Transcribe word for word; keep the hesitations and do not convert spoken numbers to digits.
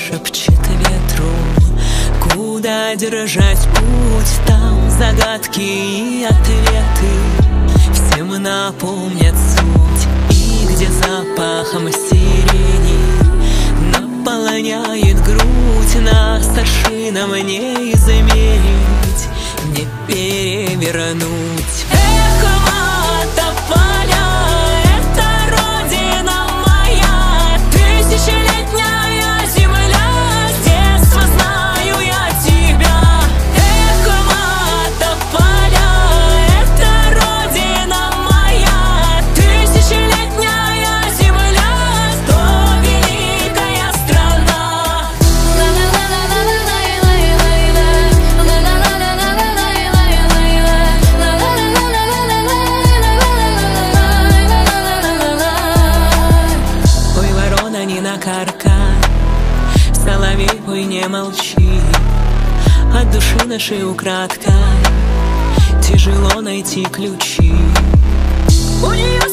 шепчет ветру, куда держать путь, там загадки и ответы всем напомнят суть. И где запахом сирени наполняет грудь, нас аршином не измерить, не перевернуть. Эхо Мотополя — это родина моя, тысячелетняя земля, с детства знаю я тебя. Эхо Мотополя — это родина моя, тысячелетняя земля, сто великая страна. Ой, ворона, не накаркай, соловей, ой, не молчи, от души нашей украдкой тяжело найти ключи. У нее